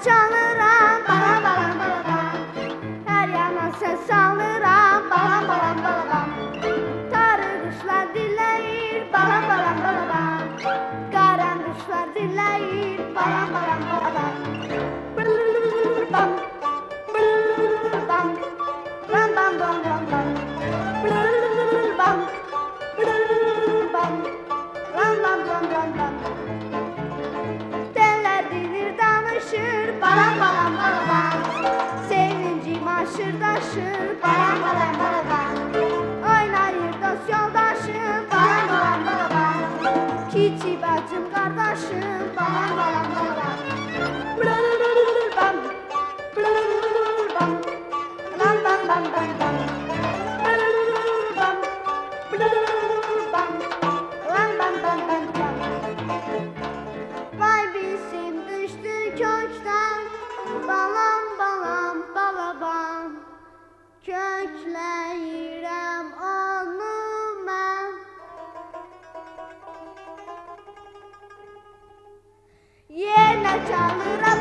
çalıram, balam balam balam. Her yana ses salıram, balam balam balam. Tarı kuşlar dinleyir, balam balam balam. Karan kuşlar dinleyir, balam balam balam. Bam, bam, bam, bam, bam, bam, bam. Bam, bam, bam, bam, bam, bam, bam. Teller dilir danışır, balam balam balam. Sevincim aşır daşır, balam balam balam. Oynayır dost yoldaşım, balam balam balam. Kiçi bacım kardeşim, balam balam balam. Bam, bam, bam, bam, bam, bam, bam. Bam, bam, bam, bam, bam, bam, bam. Vay bizim düştü kökten, balam balam balabam. Kökləyirəm onu mən. Yenə çalıram